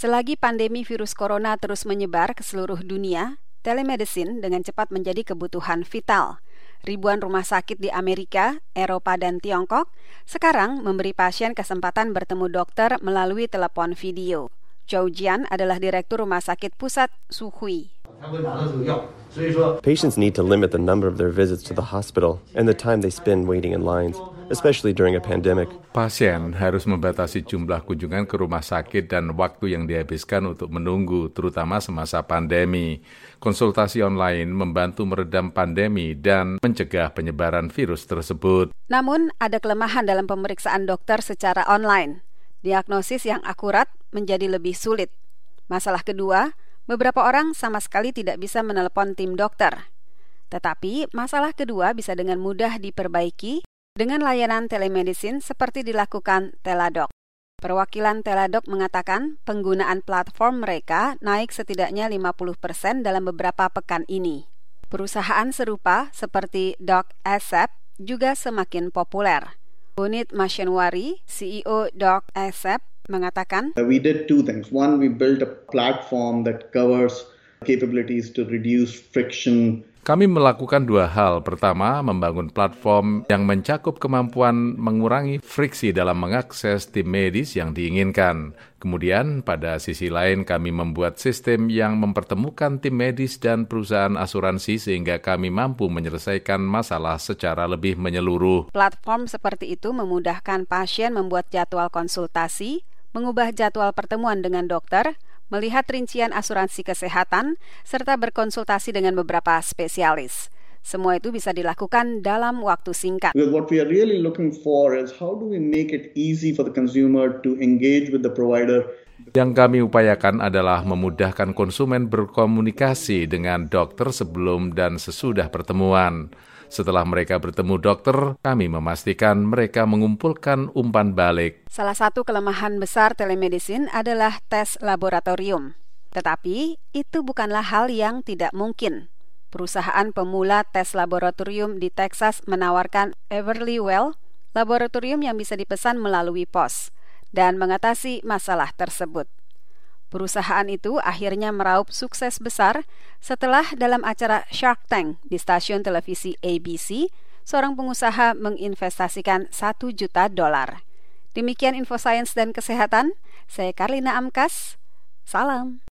Selagi pandemi virus corona terus menyebar ke seluruh dunia, telemedicine dengan cepat menjadi kebutuhan vital. Ribuan rumah sakit di Amerika, Eropa, dan Tiongkok sekarang memberi pasien kesempatan bertemu dokter melalui telepon video. Zhou Jian adalah Direktur Rumah Sakit Pusat Suhui. Patients need to limit the number of their visits to the hospital and the time they spend waiting in lines, especially during a pandemic. Pasien harus membatasi jumlah kunjungan ke rumah sakit dan waktu yang dihabiskan untuk menunggu, terutama semasa pandemi. Konsultasi online membantu meredam pandemi dan mencegah penyebaran virus tersebut. Namun, ada kelemahan dalam pemeriksaan dokter secara online. Diagnosis yang akurat menjadi lebih sulit. Masalah kedua, beberapa orang sama sekali tidak bisa menelepon tim dokter. Tetapi, masalah kedua bisa dengan mudah diperbaiki dengan layanan telemedicine seperti dilakukan Teladoc. Perwakilan Teladoc mengatakan penggunaan platform mereka naik setidaknya 50% dalam beberapa pekan ini. Perusahaan serupa seperti DocAcept juga semakin populer. Punit Mashenwari, CEO DocAcept, mengatakan, We did two things. One, we built a platform that covers capabilities to reduce friction. Kami melakukan dua hal. Pertama, membangun platform yang mencakup kemampuan mengurangi friksi dalam mengakses tim medis yang diinginkan. Kemudian, pada sisi lain, kami membuat sistem yang mempertemukan tim medis dan perusahaan asuransi sehingga kami mampu menyelesaikan masalah secara lebih menyeluruh. Platform seperti itu memudahkan pasien membuat jadwal konsultasi, mengubah jadwal pertemuan dengan dokter, melihat rincian asuransi kesehatan, serta berkonsultasi dengan beberapa spesialis. Semua itu bisa dilakukan dalam waktu singkat. What we are really looking for is how do we make it easy for the consumer to engage with the provider. Yang kami upayakan adalah memudahkan konsumen berkomunikasi dengan dokter sebelum dan sesudah pertemuan. Setelah mereka bertemu dokter, kami memastikan mereka mengumpulkan umpan balik. Salah satu kelemahan besar telemedicine adalah tes laboratorium. Tetapi, itu bukanlah hal yang tidak mungkin. Perusahaan pemula tes laboratorium di Texas menawarkan Everlywell, laboratorium yang bisa dipesan melalui pos, dan mengatasi masalah tersebut. Perusahaan itu akhirnya meraup sukses besar setelah dalam acara Shark Tank di stasiun televisi ABC, seorang pengusaha menginvestasikan $1 juta. Demikian info sains dan kesehatan, saya Karlina Amkas, salam.